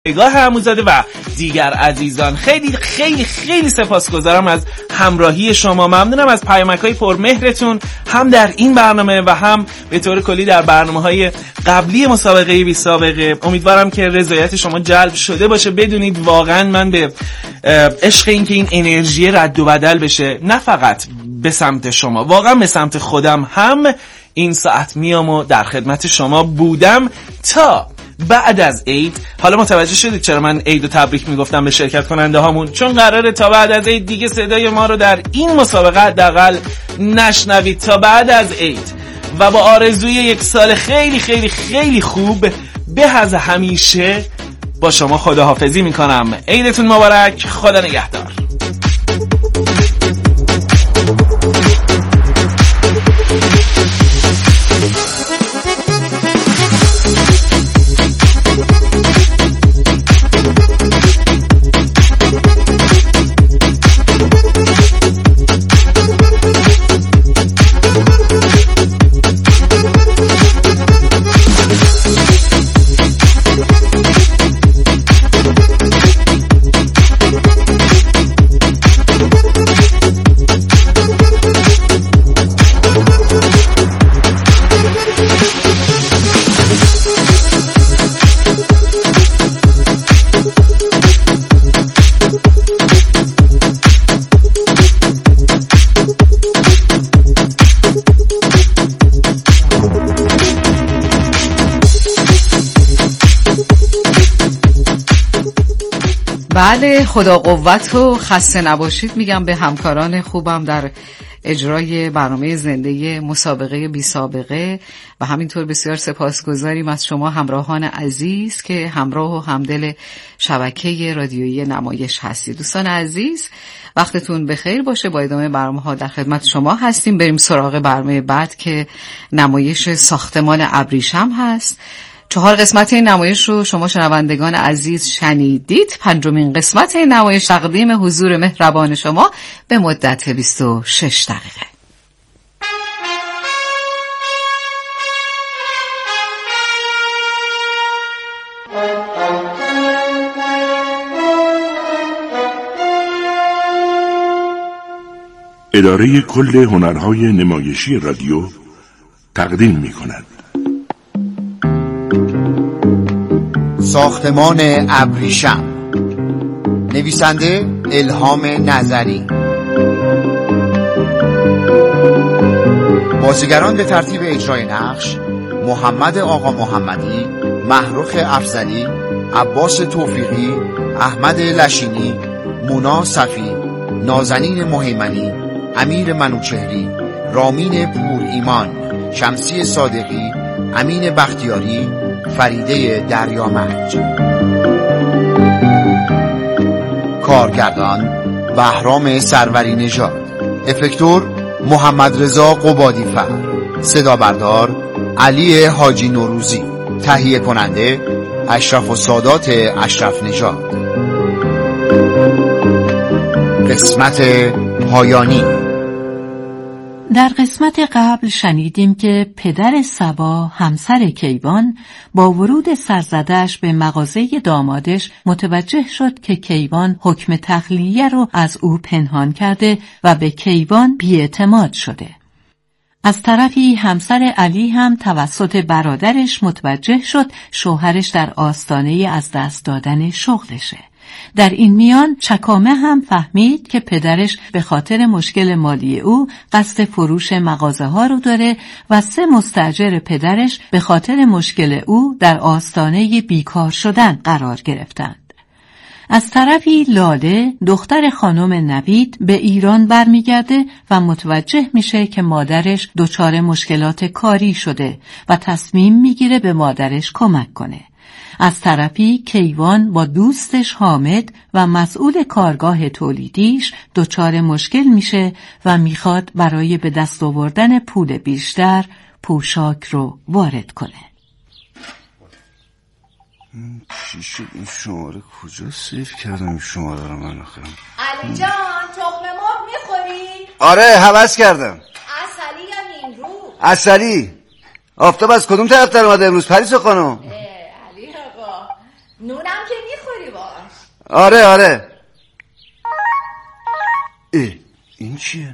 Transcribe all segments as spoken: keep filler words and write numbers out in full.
نگاه عموزاده و دیگر عزیزان، خیلی خیلی خیلی سپاسگزارم از همراهی شما. ممنونم از پیامک‌های پرمهرتون، هم در این برنامه و هم به طور کلی در برنامه‌های قبلی مسابقه بی سابقه. امیدوارم که رضایت شما جلب شده باشه. بدونید واقعا من به عشق این که این انرژی رد و بدل بشه، نه فقط به سمت شما، واقعا به سمت خودم هم این ساعت میام و در خدمت شما بودم تا بعد از عید. حالا متوجه شدید چرا من عید و تبریک میگفتم به شرکت کننده هامون؟ چون قراره تا بعد از عید دیگه صدای ما رو در این مسابقه حداقل نشنوید تا بعد از عید، و با آرزوی یک سال خیلی خیلی خیلی خوب به از همیشه با شما خداحافظی میکنم. عیدتون مبارک، خدا نگهدار. بله، خدا قوت و خسته نباشید میگم به همکاران خوبم در اجرای برنامه زنده مسابقه بی سابقه، و همینطور بسیار سپاسگزاریم از شما همراهان عزیز که همراه و همدل شبکه رادیویی نمایش هستید. دوستان عزیز، وقتتون بخیر باشه. با ادامه برنامه ها در خدمت شما هستیم. بریم سراغ برنامه بعد که نمایش ساختمان ابریشم هست. چهار قسمت این نمایش رو شما شنوندگان عزیز شنیدید. پنجمین قسمت این نمایش تقدیم حضور مهربان شما به مدت بیست و شش دقیقه. اداره کل هنرهای نمایشی رادیو تقدیم می کند ساختمان ابریشم. نویسنده الهام نظری. بازیگران به ترتیب اجرای نقش: محمد آقا محمدی، محروخ افضلی، عباس توفیقی، احمد لشینی، مونا صفی، نازنین مهیمنی، امیر منوچهری، رامین پور ایمان، شمسی صادقی، امین بختیاری، فریده دریامرج. کارگردان: بهرام سروری نژاد. افکتور: محمد رضا قبادی فر. صدا بردار: علی حاجی نوروزی. تهیه کننده: اشرف و سادات اشرف نژاد. قسمت پایانی. در قسمت قبل شنیدیم که پدر صبا، همسر کیوان، با ورود سرزدش به مغازه دامادش متوجه شد که کیوان حکم تخلیه رو از او پنهان کرده و به کیوان بی‌اعتماد شده. از طرفی همسر علی هم توسط برادرش متوجه شد شوهرش در آستانه از دست دادن شغلشه. در این میان چکامه هم فهمید که پدرش به خاطر مشکل مالی او قصد فروش مغازه ها رو داره و سه مستاجر پدرش به خاطر مشکل او در آستانه بیکار شدن قرار گرفتند. از طرفی لاله دختر خانم نوید به ایران برمیگرده و متوجه میشه که مادرش دچار مشکلات کاری شده و تصمیم میگیره به مادرش کمک کنه. از طرفی کیوان با دوستش حامد و مسئول کارگاه تولیدیش دچار مشکل میشه و میخواد برای به دست آوردن پول بیشتر پوشاک رو وارد کنه. چی شد این شماره؟ کجا سیف کردم این شماره رو من آخرم؟ علی جان تخم مرغ میخوری؟ آره حوض کردم. عسلی یا نیمرو؟ عسلی. آفتاب از کدوم طرف در اومده امروز پریسا خانم؟ علی آقا نونم که میخوری باش. آره آره. اه این چیه؟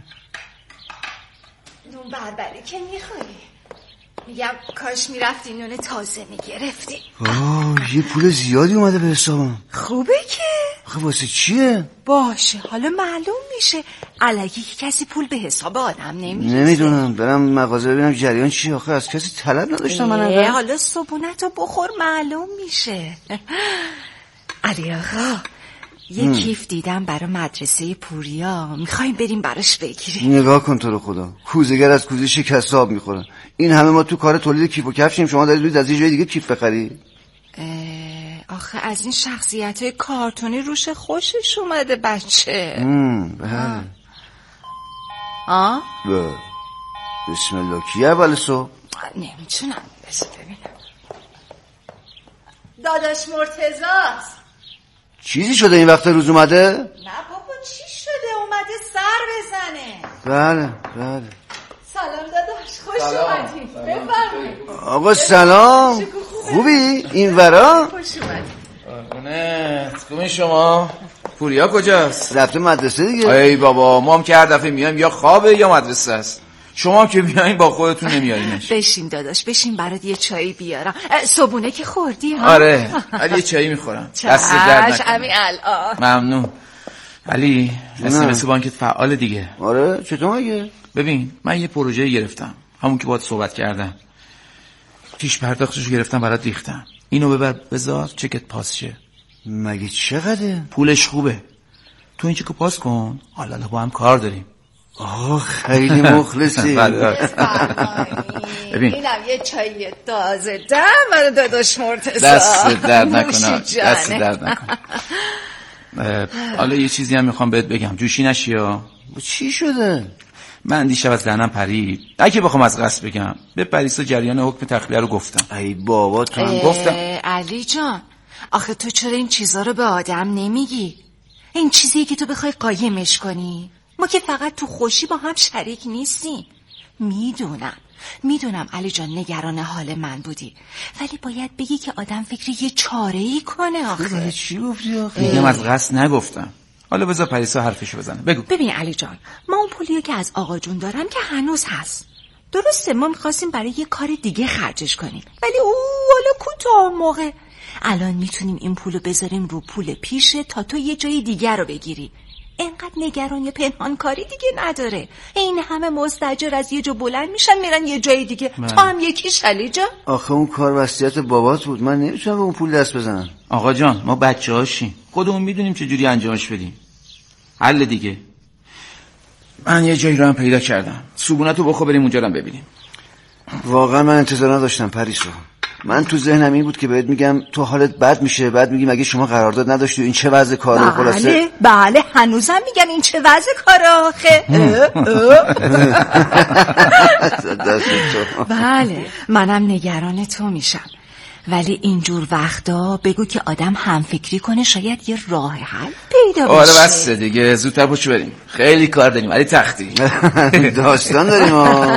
نون بربری که میخوری. میگم کاش میرفتی نون تازه میگرفتی. آه یه پول زیادی اومده به حسابم. خوبه که آخه واسه چیه؟ باشه حالا معلوم میشه الکی که کسی پول به حساب آدم نمیرسه. نمیدونم برم مغازه ببینم جریان چیه. آخه از کسی طلب نداشتم من. حالا صبونتو بخور معلوم میشه. علی آقا یه م. کیف دیدم برای مدرسه پوریا، میخوایم بریم براش بگیریم. نگاه کن تو رو خدا، کوزه‌گر از کوزه شکست آب میخوره. این همه ما تو کار تولید کیف و کفشیم، شما دارید از یه جای دیگه کیف بخری؟ آخه از این شخصیت‌های کارتونی روش خوشش اومده بچه. ام بله. آه؟ بله. بسم الله. کیه اول صبح؟ نمیتونم بسه ببینم. داداش مرتضاست. چیزی شده این وقت روز اومده؟ نه بابا چی شده، اومده سر بزنه. بله بله. سلام داداش، خوش اومدید. بفرمایید. آقا سلام. خوبی؟ این ورا؟ خوش اومدید. قربونت. خوبی شما؟ پوریا کجاست؟ رفته مدرسه دیگه. ای بابا ما هم که هر دفعه میایم یا خوابه یا مدرسه است. شما هم که بیاین با خودتون نمیارینش. بشین داداش بشین، برات یه چایی بیارم. صبونه که خوردی ها؟ آره علی یه چایی میخورم. دست درد نکنه. همین الان. ممنون. علی اسمس بانکت فعال دیگه. آره چطور مگه؟ ببین من یه پروژه گرفتم، همون که باهات صحبت کردم. پیش پرداختشو گرفتم برات ریختم. اینو ببر بذار چکت پاس شه. مگه چقدره؟ پولش خوبه. تو این چکو پاس کن، حالا با هم کار داریم. آه خیلی مخلصی. ببین اینم یه چای تازه دم برای داداش مرتضی. دست درد نکنه. دست درد نکنه. حالا یه چیزی هم میخوام بهت بگم، جوشی نشی ها. چی شده؟ من دیشب از دهنم پرید. اگه بخوام از قصد بگم به پریسا جریان حکم تخلیه رو گفتم. ای بابا تو هم گفتم. علی جان آخه تو چرا این چیزا رو به آدم نمیگی؟ این چیزیه که تو بخوای قایمش کنی. ما که فقط تو خوشی با هم شریک نیستیم. میدونم میدونم علی جان نگران حال من بودی، ولی باید بگی که آدم فکر یه چاره ای کنه. آخه چی گفتی آخه؟ میگم از قصد نگفتم. حالا بذار پریسا حرفشو بزنه. بگو. ببین علی جان ما اون پولیو که از آقا جون دارم که هنوز هست. درسته ما میخواستیم برای یه کار دیگه خرجش کنیم، ولی او حالا کوتاه موقع. الان میتونیم این پولو بذاریم رو پول پیشه تا تو یه جای دیگه رو بگیری. اینقدر نگران یا پنهان کاری دیگه نداره. این همه مستاجر از یه جا بلند میشن میرن یه جای دیگه. من. تو هم یکیش علی جان. آخه اون کار وصیت بابات بود، من نمیتونم به اون پول دست بزنم. آقا جان ما بچه هاشیم، خودمون میدونیم چه جوری انجامش بدیم. حل دیگه. من یه جایی رو هم پیدا کردم، صبونتو بخو بریم اونجا رو ببینیم. واقعا من انتظار نداشتم پریسا. من تو ذهنم این بود که بهت میگم تو حالت بد میشه، بعد میگیم اگه شما قرارداد نداشتی این چه وضع کاره. بله خلاصه بله هنوزم میگم این چه وضع کاره آخه. بله منم نگران تو میشم، ولی اینجور وقتا بگو که آدم هم فکری کنه، شاید یه راه حل پیدا بشه. آره بسه دیگه، زودتر پشو بریم، خیلی کار داریم. علی تختی داستان داریم.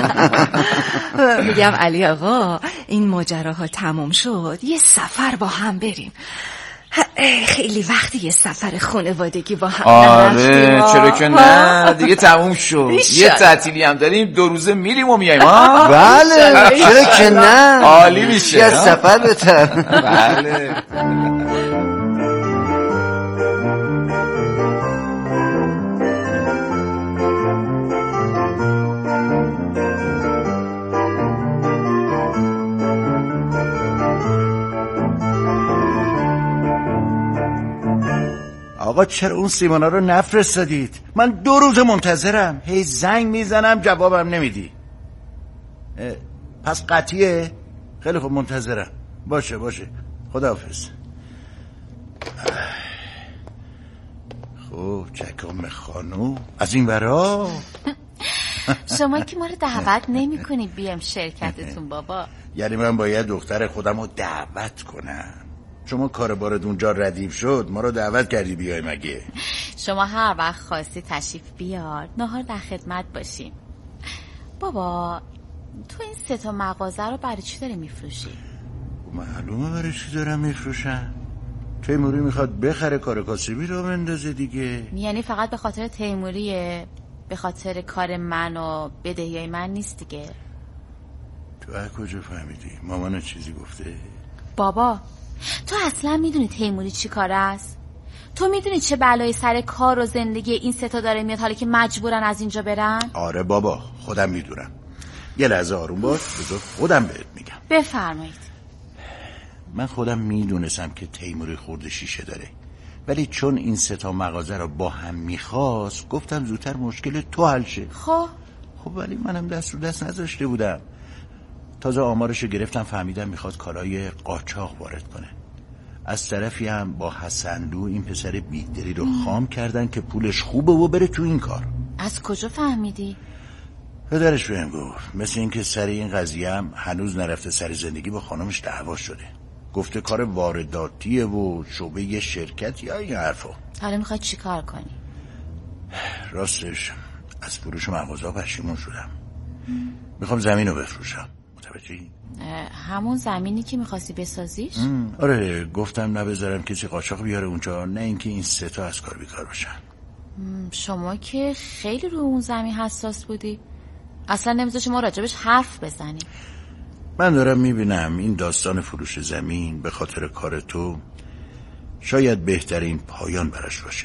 میگم علی آقا این ماجراها تموم شد یه سفر با هم بریم. خیلی وقتی یه سفر خانوادگی با هم آره چرا که نه دیگه تموم شد. یه تعطیلی هم داریم دو روزه میریم و میایم. بله چرا که نه عالی میشه. یه سفر بهتر. بله آقا چرا اون سیمونا رو نفرستادید؟ من دو روز منتظرم، هی زنگ میزنم جوابم نمیدی. پس قطعیه؟ خیلی خوب منتظرم. باشه باشه خداحافظ. خب چکم خانو از این ورا. شما که ما رو دعوت نمی کنید بیام شرکتتون بابا. یعنی من باید دختر خودم رو دعوت کنم؟ شما کار بارد اونجا ردیف شد ما رو دعوت کردی بیای مگه؟ شما هر وقت خواستی تشریف بیار، نهار در خدمت باشیم. بابا تو این سه تا مغازه رو برای چی داری میفروشی؟ معلومه برای چی دارم میفروشم. تیموری میخواد بخره کار کاسبی رو بندازه دیگه. یعنی فقط به خاطر تیموریه، به خاطر کار من و بدهیای من نیست دیگه. تو از کجا فهمیدی؟ مامان چیزی گفته؟ بابا تو اصلا میدونی تیموری چی کار است؟ تو میدونی چه بلایی سر کار و زندگی این سه تا داره میاد حالا که مجبورن از اینجا برن؟ آره بابا خودم میدونم. یه لحظه آروم باش، بذار خودم بهت میگم. بفرمایید. من خودم میدونستم که تیموری خورده شیشه داره، ولی چون این سه تا مغازه رو با هم میخواست گفتم زودتر مشکل تو حل شه. خب خب ولی منم دست رو دست نذاشته بودم. تازه آمارشو گرفتم فهمیدم میخواد کالای قاچاق وارد کنه. از طرفی هم با حسندو این پسر بیدری رو خام کردن که پولش خوبه و بره تو این کار. از کجا فهمیدی؟ پدرش بهم گفت. مثل این که سر این قضیه هم هنوز نرفته سر زندگی با خانمش دعوا شده. گفته کار وارداتیه و شعبه یه شرکت یا این حرفا. حالا میخوای چی کار کنی؟ راستش از فروش مغازه پشیمون شدم. میخوام زمین رو بفروشم. متوجهی؟ همون زمینی که میخواستی بسازیش؟ آره گفتم نبذارم کسی قاچاق بیاره اونجا، نه اینکه این سه تا از کار بیکار باشن. شما که خیلی رو اون زمین حساس بودی، اصلا نمیذاشی ما راجبش حرف بزنیم. من دارم میبینم این داستان فروش زمین به خاطر کار تو شاید بهترین پایان براش باشه.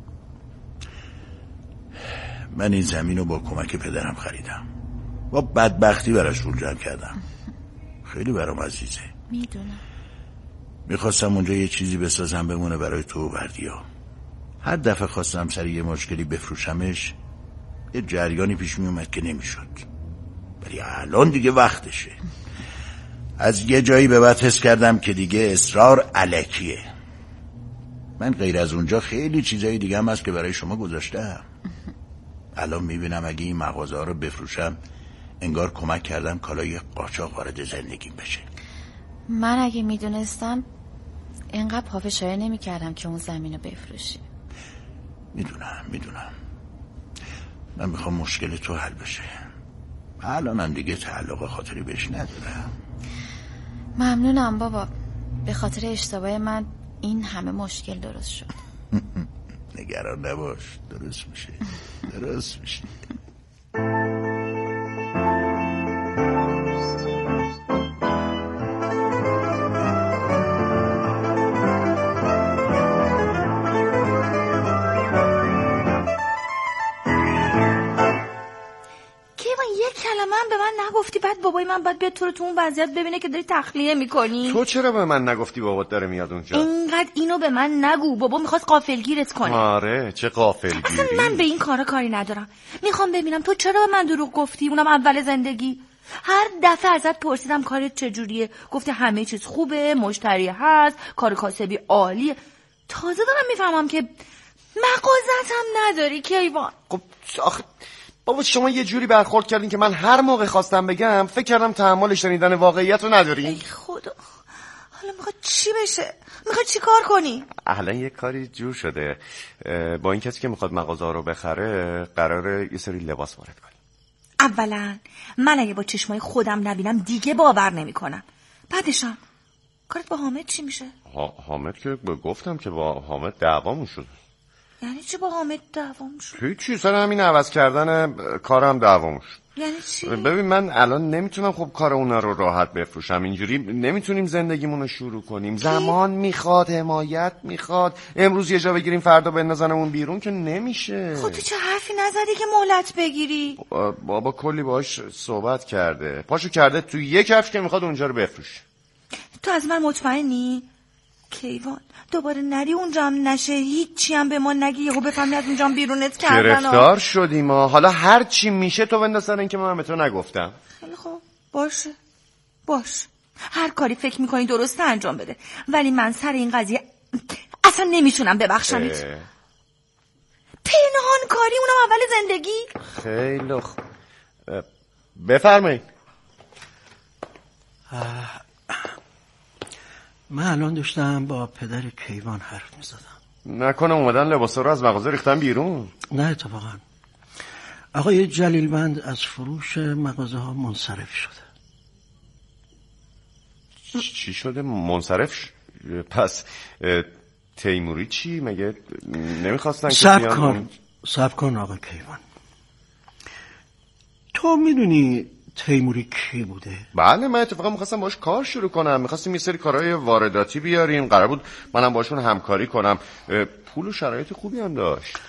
من این زمین رو با کمک پدرم خریدم، با بدبختی براش پول جمع کردم. خیلی برام عزیزه. میدونم. میخواستم اونجا یه چیزی بسازم بمونه برای تو و بردیا. هر دفعه خواستم سر یه مشکلی بفروشمش یه جریانی پیش میومد که نمیشد، ولی الان دیگه وقتشه. از یه جایی به بعد حس کردم که دیگه اصرار الکیه. من غیر از اونجا خیلی چیزای دیگه هم هست که برای شما گذاشتم. الان میبینم اگه این مغازه ها رو بفروشم انگار کمک کردم کالای قاچاق وارد زندگیم بشه. من اگه میدونستم اینقدر پافشاری نمی کردم که اون زمین رو بفروشی. میدونم میدونم من میخوام مشکل تو حل بشه. الانم دیگه تعلق خاطری بهش ندارم. ممنونم بابا، به خاطر اشتباه من این همه مشکل درست شد. نگران نباش، درست میشه درست میشه. به من نگفتی بعد بابای من بعد بیاد تو رو تو اون وضعیت ببینه که داری تخلیه میکنی. تو چرا به من نگفتی بابات داره میاد اونجا؟ اینقدر اینو به من نگو، بابا میخواست غافلگیرت کنه. آره چه غافلگیری. اصلا من به این کارا کاری ندارم. میخوام ببینم تو چرا به من دروغ گفتی، اونم اول زندگی. هر دفعه ازت پرسیدم کارت چجوریه، گفتی همه چیز خوبه، مشتری هست، کار کاسبی عالیه. تازه دارم میفهمم که مغازت هم نداری کیوان. خب آخه بابا شما یه جوری برخورد کردین که من هر موقع خواستم بگم فکر کردم تحمل شنیدن واقعیت رو ندارین. ای خدا، حالا میخواد چی بشه؟ میخواد چی کار کنی؟ اهلا یه کاری جور شده. با این کسی که میخواد مغازه رو بخره قراره یه سری لباس وارد کنیم. اولا من اگه با چشمای خودم نبینم دیگه باور نمیکنم. بعدشم کارت با حامد چی میشه؟ ها، حامد که گفتم که با حامد دعوامون شد. یعنی چی با حامد دعوام شد؟ هیچی، سر همین عوض کردن کارم دعوام شد. یعنی چی؟ ببین من الان نمیتونم خب کار اونا رو راحت بفروشم، اینجوری نمیتونیم زندگیمون رو شروع کنیم. زمان میخواد، حمایت میخواد. امروز یه جا بگیریم فردا بندازنمون بیرون که نمیشه. خب تو چه حرفی نزدی که مهلت بگیری؟ بابا کلی باهاش صحبت کرده، پاشو کرده تو یه کفش که میخواد اونجا رو بفروشه. تو از من مطمئنی؟ کیوان دوباره نری اونجا هم نشه، هیچی هم به ما نگی، یهو بفهمی از اونجا هم بیرونت کردن. گرفتار شدیم ما، حالا هر چی میشه تو بندازن این که من به تو نگفتم. خیلی خوب باشه باش، هر کاری فکر میکنی درست انجام بده، ولی من سر این قضیه اصلا نمیتونم ببخشمت. پنهان کاری اونم اول زندگی. خیلی خوب بفرمایید. من الان داشتم با پدر کیوان حرف میزدم. نکنه اومدن لباسا رو از مغازه ریختن بیرون؟ نه اتفاقا آقای جلیلوند از فروش مغازه ها منصرف شده. چی شده منصرف ش... پس تیموری چی؟ مگه نمیخواستن که صبر کن صبر کن آقا کیوان. تو میدونی تیموری کی بوده؟ بله من اتفاقا میخواستم باش کار شروع کنم. میخواستیم یه سری کارهای وارداتی بیاریم، قرار بود منم باشون همکاری کنم. پول و شرایط خوبی هم داشت.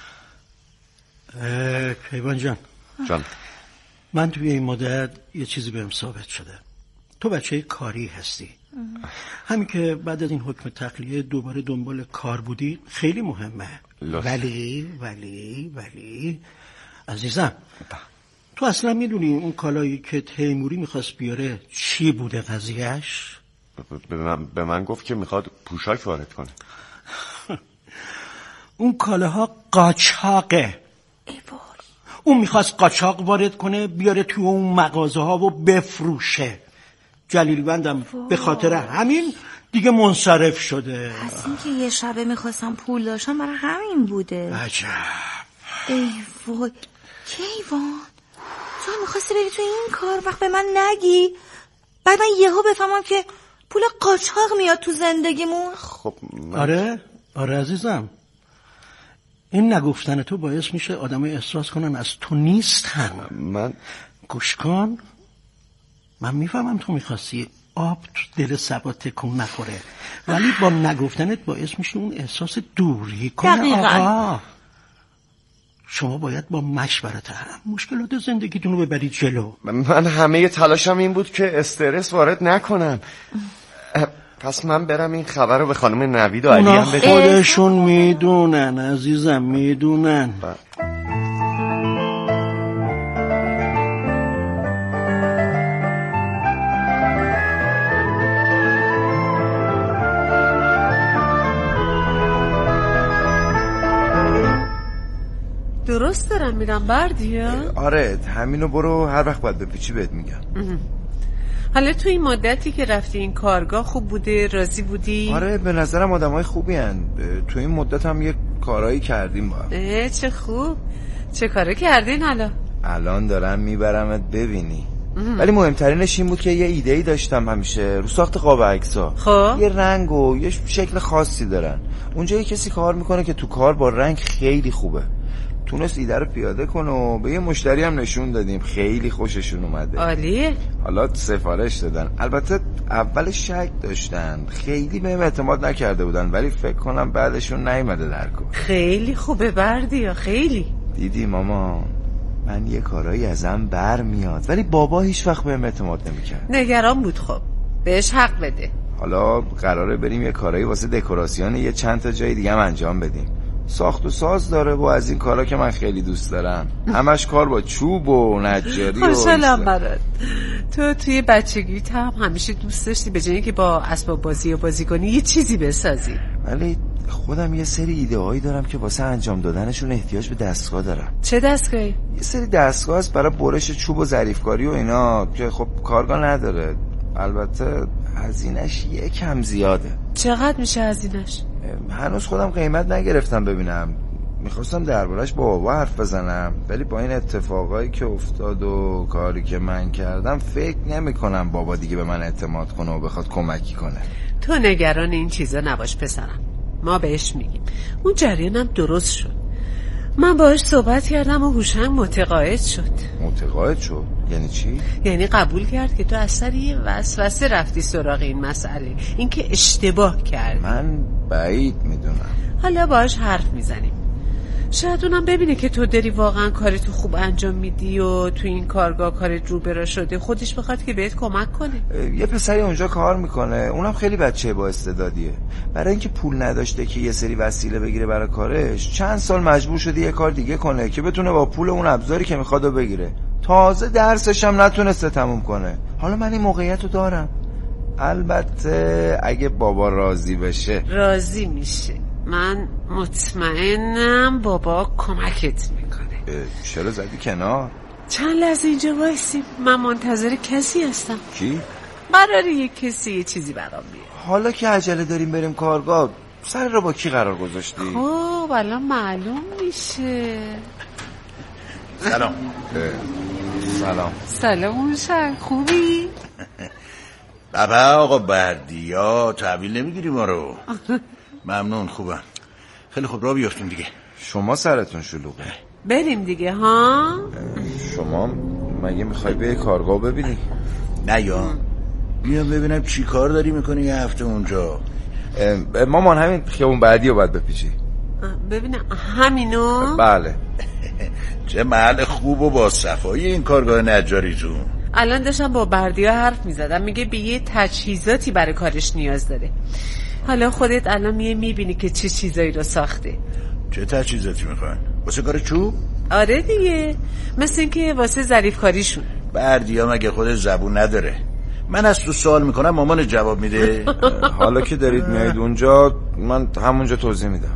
کیوان جان جان من توی این مدت یه چیزی بهم ثابت شده. تو بچه کاری هستی. همین که بعد از این حکم تخلیه دوباره دنبال کار بودی خیلی مهمه. لس. ولی ولی ولی عزیزم تو اصلا میدونی اون کالایی که تیموری میخواست بیاره چی بوده قضیهش؟ به من, به من گفت که میخواد پوشاک وارد کنه. اون کالاها قاچاقه. اون میخواست قاچاق وارد کنه بیاره تو اون مغازه ها و بفروشه. جلیلوندم به خاطر همین دیگه منصرف شده. پس این که یه شبه میخواستم پول داشتم برای همین بوده. عجب. ای وای کیوان تو میخواستی بری تو این کار وقت به من نگی، بعد من یهو بفهمم که پول قاچاق میاد تو زندگیمون. خب من... آره آره عزیزم، این نگفتن تو باعث میشه آدمای احساس کنن از تو نیستن. من گوش کن، من میفهمم تو میخواستی آب تو دل سبا تکون نخوره، ولی با نگفتنت باعث میشه اون احساس دوری کنه. دقیقا. آقا شما باید با مشورت هم مشکلات زندگیتون رو ببرید جلو. من همه تلاشم این بود که استرس وارد نکنم. پس من برم این خبر رو به خانم نوید و علی هم بدم. خودشون میدونن عزیزم، میدونن. درست دارم میرم بردیا؟ آره همینو برو، هر وقت باید بپیچی بهت میگم. حالا تو این مدتی که رفتی این کارگاه خوب بوده؟ راضی بودی؟ آره به نظرم آدمای خوبی هن. تو این مدت هم یه کارایی کردیم با هم. اه چه خوب. چه کاره کردین حالا؟ الان دارم میبرمت ببینی. ولی مهمترینش این بود که یه ایده‌ای داشتم همیشه رو ساخت قاب عکس‌ها. خب یه رنگ و یه شکل خاصی دارن. اونجا یه کسی کار میکنه که تو کار با رنگ خیلی خوبه. تونست ایده رو پیاده کنه و به یه مشتری هم نشون دادیم، خیلی خوششون اومده. عالیه. حالا سفارش دادن. البته اول شک داشتن، خیلی بهم اعتماد نکرده بودن، ولی فکر کنم بعدشون نیومده در کار. خیلی خوبه بردیا، خیلی. دیدی ماما من یه کارایی ازم بر میاد، ولی بابا هیچ وقت بهم اعتماد نمیکرد. نگران بود. خب بهش حق بده. حالا قراره بریم یه کارایی واسه دکوراسیون یه چند تا جای دیگه هم انجام بدیم. ساخت و ساز داره و از این کارا که من خیلی دوست دارم. همش کار با چوب و نجاری و خوشحالم برات. تو توی بچگیت هم همیشه دوست داشتی به جایی که با اسباب بازی و بازی کنی یه چیزی بسازی. ولی خودم یه سری ایده هایی دارم که واسه انجام دادنشون احتیاج به دستگاه دارم. چه دستگاهی؟ یه سری دستگاه هست برای برش چوب و ظریفکاری و اینا که خب کارگاه نداره. البته هزینه‌اش یکم زیاده. چقدر میشه هزینه‌اش؟ هنوز خودم قیمت نگرفتم ببینم. میخواستم دربارش با بابا حرف بزنم، ولی با این اتفاقایی که افتاد و کاری که من کردم فکر نمی کنم بابا دیگه به من اعتماد کنه و بخواد کمکی کنه. تو نگران این چیزا نباش پسرم، ما بهش میگیم. اون جریانم درست شد. من باهاش صحبت کردم و هوشنگ متقاعد شد. متقاعد شد؟ یعنی چی؟ یعنی قبول کرد که تو از سر یه وسوسه رفتی سراغ این مسئله، اینکه اشتباه کردی. من بعید میدونم. حالا باهاش حرف میزنیم، شاید اونم ببینه که تو داری واقعا کارتو خوب انجام میدی و تو این کارگاه کارت رو برا شده، خودش بخواد که بهت کمک کنه. یه پسری اونجا کار میکنه، اونم خیلی بچه با استعدادیه. برای اینکه پول نداشته که یه سری وسیله بگیره برای کارش، چند سال مجبور شده یه کار دیگه کنه که بتونه با پول اون ابزاری که میخواد بگیره. تازه درسش هم نتونسته تموم کنه. حالا من این موقعیت رو دارم. البته اگه بابا راضی بشه. راضی میشه. من مطمئنم بابا کمکت میکنه. چرا زدی کنار؟ چند لحظه اینجا وایسی، من منتظر کسی هستم. کی؟ قراره یه کسی یه چیزی برام بیاره. حالا که عجله داریم بریم کارگاه، سر رو با کی قرار گذاشتی؟ خب الان معلوم میشه. سلام. سلام. سلام شن، خوبی؟ بابا آقا بردیا تحویل نمیگیری ما رو؟ ممنون، خوبم. خیلی خوب راه بیافتیم دیگه. شما سرتون شلوغه. بریم دیگه ها. شما مگه میخوای به کارگاه ببینی؟ نه یا بیام ببینم چی کار داری میکنی یه هفته اونجا. مامان همین خیابون بعدی رو باید بپیچی. ببینم همینو؟ بله. چه محل خوب و با صفایی این کارگاه نجاریتون. الان داشتم با بردیا حرف میزدم، میگه به یه تجهیزاتی برای کارش نیاز داره. حالا خودت الان میه میبینی که چه چیزایی رو ساخته. چه تجهیزاتی میخوان؟ واسه کار چوب؟ آره دیگه، مثل اینکه واسه ظریف کاریشون. بردیا مگه خود زبون نداره؟ من از تو سوال میکنم مامان جواب میده. حالا که دارید میایید اونجا من همونجا توضیح میدم.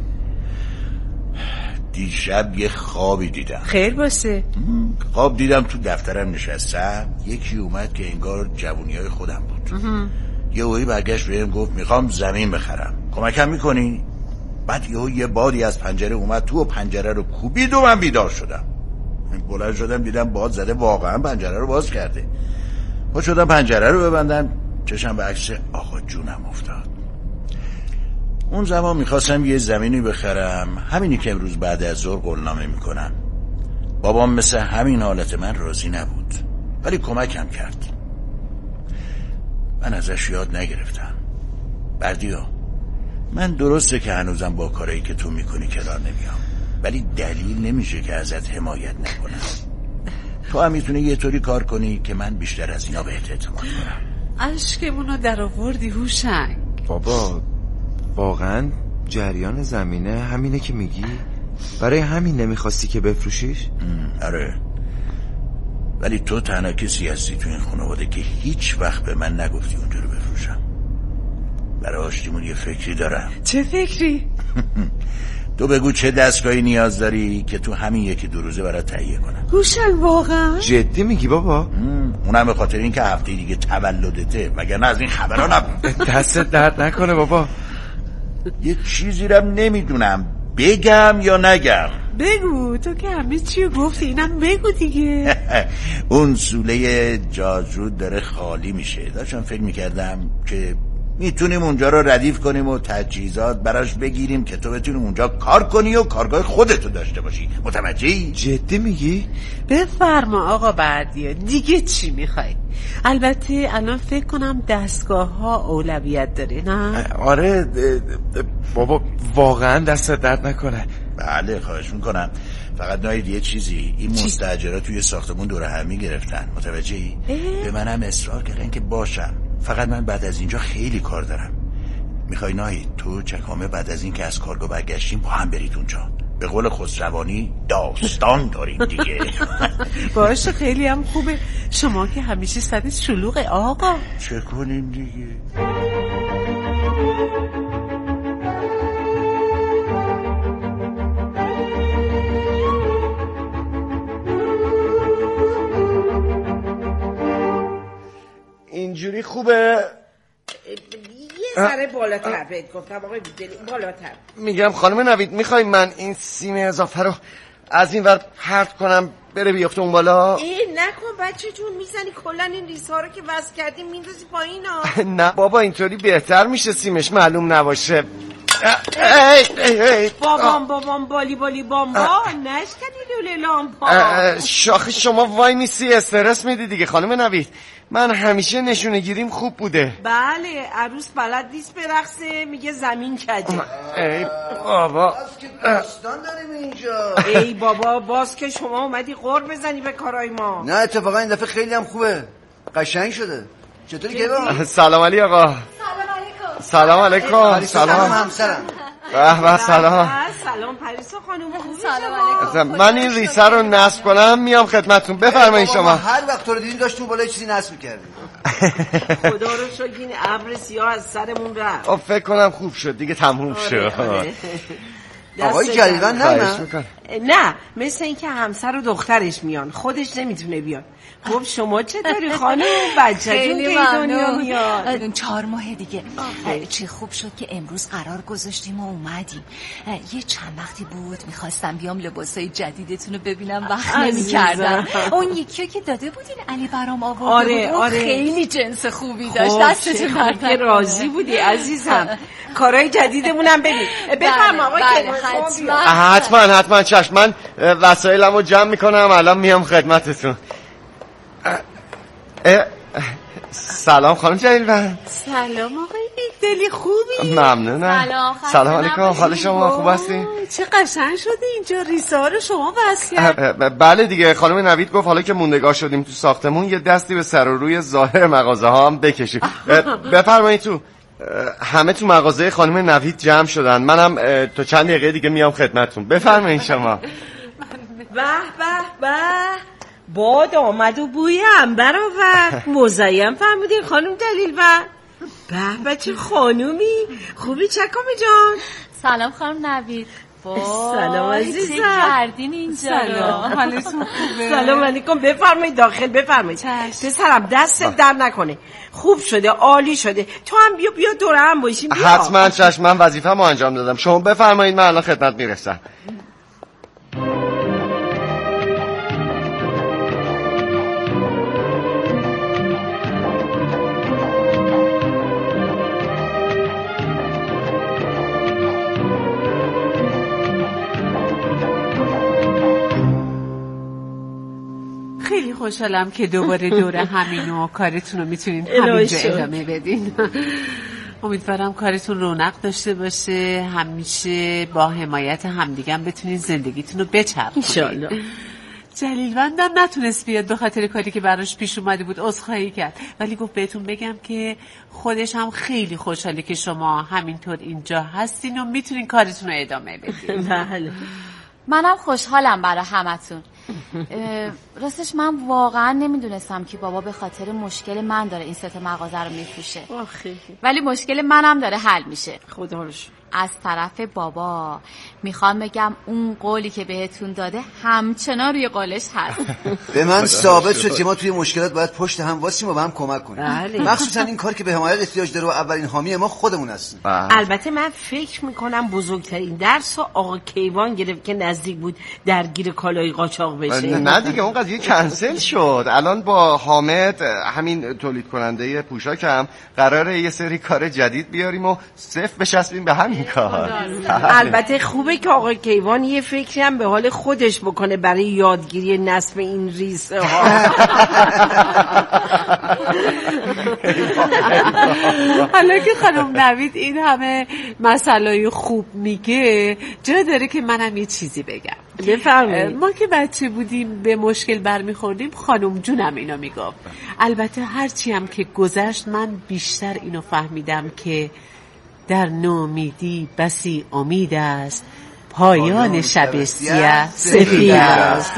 دیشب یه خوابی دیدم. خیر باشه. خواب دیدم تو دفترم نشستم، یکی اومد که انگار جوونی های خودم بود. یه اوهی برگشت بهم گفت میخوام زمین بخرم، کمکم میکنی؟ بعد یه یه بادی از پنجره اومد تو و پنجره رو کوبید و من بیدار شدم. بلند شدم دیدم باد زده، واقعا پنجره رو باز کرده. با شدم پنجره رو ببندم، چشم به عکس آقا جونم افتاد. اون زمان میخواستم یه زمینی بخرم، همینی که امروز بعد از ظهر قولنامه میکنم. بابام مثل همین حالت من راضی نبود، ولی کمکم کرد. من ازش یاد نگرفتم. بردیا، من درسته که هنوزم با کارایی که تو میکنی کنار نمیام، ولی دلیل نمیشه که ازت حمایت نکنم. تو هم میتونی یه طوری کار کنی که من بیشتر از اینا بهت اعتماد کنم. عشقمونو در آوردی هوشنگ. بابا واقعا جریان زمینه همینه که میگی؟ برای همین نمیخواستی که بفروشیش؟ آره، ولی تو تنها کسی هستی تو این خانواده که هیچ وقت به من نگفتی اونجا رو بفروشم. برای آشتیمون یه فکری دارم. چه فکری؟ تو بگو چه دستگاهی نیاز داری که تو همین یکی دو روزه برات تهیه کنم. هوشنگ واقعا؟ جدی میگی بابا؟ اونم به خاطر این که هفته دیگه تولدته، وگرنه از این خبرا نبود. دستت درد نکنه بابا. یه چیزی رو نمیدونم بگم یا نگم. بگو، تو که همه چی گفتی، اینم بگو دیگه. اون سوله جاجرود داره خالی میشه. داشتم فکر میکردم که میتونیم اونجا رو ردیف کنیم و تجهیزات براش بگیریم که تو بتونی اونجا کار کنی و کارگاه خودتو داشته باشی. متوجهی؟ جدی میگی؟ بفرما آقا بردیا، دیگه چی میخوای؟ البته الان فکر کنم دستگاه ها اولویت داره، نه؟ آره بابا واقعا دست درد نکنه. بله خواهش میکنم. فقط ناید یه چیزی، این مستاجرها توی ساختمون دوره همی گرفتن، متوجهی؟ به منم اصرار کردن که باشم، فقط من بعد از اینجا خیلی کار دارم. میخوای ناید تو چکامه بعد از این که از کارگاه برگشتیم با هم برید اونجا؟ به قول خسروانی داستان داریم دیگه. باشه خیلی هم خوبه. شما که همیشه سرت شلوغه آقا. چه کنیم دیگه؟ اینجوری خوبه؟ یه ذره بالاتر بهت گفتم آقای بیدلی، بالاتر. میگم خانم نوید میخوای من این سیم اضافه رو از این ور پرت کنم بره بیافته اون بالا؟ ای نکن بچه جون، میزنی کلا این ریسه ها رو که وصل کردیم میندازی پایین ها. نه بابا اینطوری بهتر میشه سیمش معلوم نباشه. ای ای ای بابام بابام بالی بالی بامبا نشکنی لوله لامپا. شاخ شما وای میسی استرس میدی دیگه خانم نوید. من همیشه نشونه گیریم خوب بوده. بله عروس بلد نیست برقصه، میگه زمین کجه. ای بابا باز که داستان داریم اینجا. ای بابا باز که شما اومدی غور بزنی به کارای ما. نه اتفاقا این دفعه خیلی هم خوبه، قشنگ شده. چطوری گبا؟ سلام علی آقا. سلام علیکم. سلام همسرم. به به سلام. سلام پریسا خانم، خوبی شما؟ من این ریسه رو نصب کنم میام خدمتتون، بفرمایید شما. هر وقت تو رو دیدیم داشتیم بالای چیزی نصب می‌کردیم. خدا رو شکر این ابر سیاه از سرمون رفت. خب فکر کنم خوب شد دیگه، تموم شد. آقای جلیوان نه نه مثل این که همسر و دخترش میان، خودش نمیتونه بیاد. خب شما چطوری خانم؟ بچه جون که دنیا میاد چهار ماه دیگه. چه خوب شد که امروز قرار گذاشتیم و اومدیم. یه چند وقتی بود میخواستم بیام لباسای جدیدتون رو ببینم، وقت نمی‌کردم. اون یکی که داده بودین علی برام آورده آره بود، آره. خیلی جنس خوبی داشت. دستتون درد راضی بودی عزیزم. کارهای جدیدمونم ببین. بفرما آقای حتما حتما حتما چشم. من وسایلمو جمع میکنم الان میام خدمتتون. سلام خانم جلیل. سلام آقای بیگدلی، خوبی؟ ممنونم. سلام سلام علیکم. حال شما خوب هستی؟ چه قشنگ شده اینجا، ریسه ها رو شما بس کرد. بله دیگه، خانم نوید گفت حالا که موندگار شدیم تو ساختمون یه دستی به سر و روی ظاهر مغازه ها هم بکشیم. بفرمایید تو. همه تو مغازه خانم نوید جمع شدن، منم تو چند دقیقه دیگه میام خدمتتون. بفرمایید شما. به به به، باد آمد و بوی عنبر آورد. مزین فرمودین خانم دلیل. و به به چه خانومی خوبی چکامی جان. سلام خانم نوید. سلام عزیزم. چه کردین اینجا؟ سلام. حالتون خوبه؟ سلام علیکم. بفرمایید داخل بفرمایید. پسرم دست در نکنه. خوب شده، عالی شده. تو هم بیا بیا دور هم باشیم. بیا. حتما چشم، من وظیفه‌مو انجام دادم. شما بفرمایید، من الان خدمت میرسم. خیلی خوشحالم که دوباره دور همین و کارتون رو میتونین همینجا ادامه بدین. امیدوارم کارتون رونق داشته باشه، همیشه با حمایت همدیگه هم بتونین زندگیتون رو بچرخونین انشالله. جلیلوندم نتونست بیاد به خاطر کاری که براش پیش اومده بود، عذرخواهی کرد، ولی گفت بهتون بگم که خودش هم خیلی خوشحاله که شما همینطور اینجا هستین و میتونین کارتون رو ادامه بدین. بله. منم خوشحالم برای همتون. راستش من واقعا نمیدونستم که بابا به خاطر مشکل من داره این ست مغازه رو میفروشه، ولی مشکل منم داره حل میشه. خدا رو شکر. از طرف بابا میخوام بگم اون قولی که بهتون داده همچنان روی قولش هست. به من ثابت شد که ما توی مشکلات باید پشت هم واسیم و با هم کمک کنیم. مخصوصا این کار که به حمایت احتیاج داره و اولین حامی ما خودمون هستیم. البته من فکر میکنم بزرگترین درس و آقا کیوان گرفت که نزدیک بود درگیر کالای قاچاق بشه. نه دیگه، اون قضیه کنسل شد. الان با حامد همین تولید کننده پوشاکم قراره یه سری کار جدید بیاریم و صفر بچسبیم به همین کار. البته خوبه که آقا کیوان یه فکری هم به حال خودش بکنه برای یادگیری نصب این ریسه ها. حالا که خانم نوید این همه مسائل خوب میگه، جا داره که منم یه چیزی بگم. بفرمایید. ما که بچه بودیم به مشکل برمیخوردیم، خانم جونم اینو میگفت. البته هرچی هم که گذشت من بیشتر اینو فهمیدم که در نومیدی بسی امید است، پایان شب سیاه سفید است.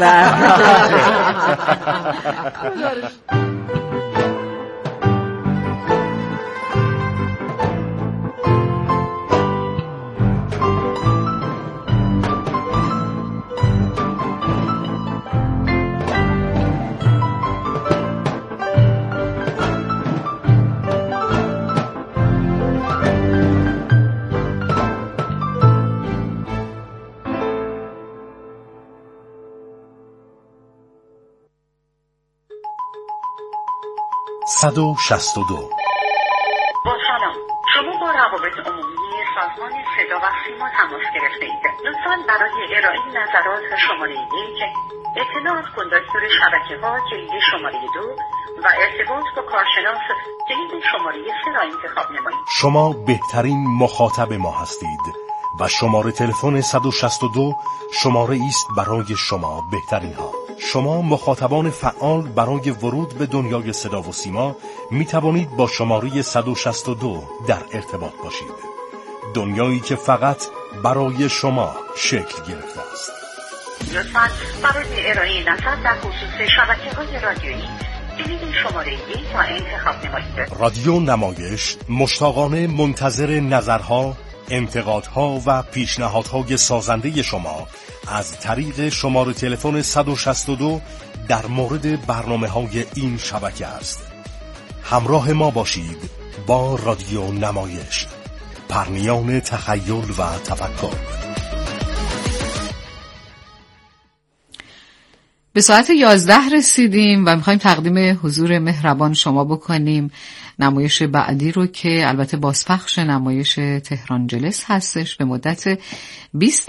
صد و شصت و دو. با سلام، شما با روابط عمومی سازمان صدا و سیما تماس گرفته اید. لطفاً برای ارائه نظرات شماره یک، اطلاعات کندکتور شبکه ها کلید شماره دو و ارتباط با کارشناس کلید شماره سه را انتخاب نمایید. شما بهترین مخاطب ما هستید و شماره تلفن صد و شصت و دو شماره است برای شما بهترین ها. شما مخاطبان فعال برای ورود به دنیای صدا و سیما می توانید با شماره صد و شصت و دو در ارتباط باشید. دنیایی که فقط برای شما شکل گرفته است. لطفاً برای ارائه نظر در خصوص شبکه‌های رادیویی کلید شماره یک را انتخاب نمایید. رادیو نمایش مشتاقانه منتظر نظرها، انتقادها و پیشنهادهای سازنده شما از طریق شماره تلفن صد و شصت و دو در مورد برنامه‌های این شبکه است. همراه ما باشید با رادیو نمایش، پرنیان تخیل و تفکر. به ساعت یازده رسیدیم و میخوایم تقدیم حضور مهربان شما بکنیم نمایش بعدی رو که البته بازپخش نمایش تهران جلس هستش به مدت بیست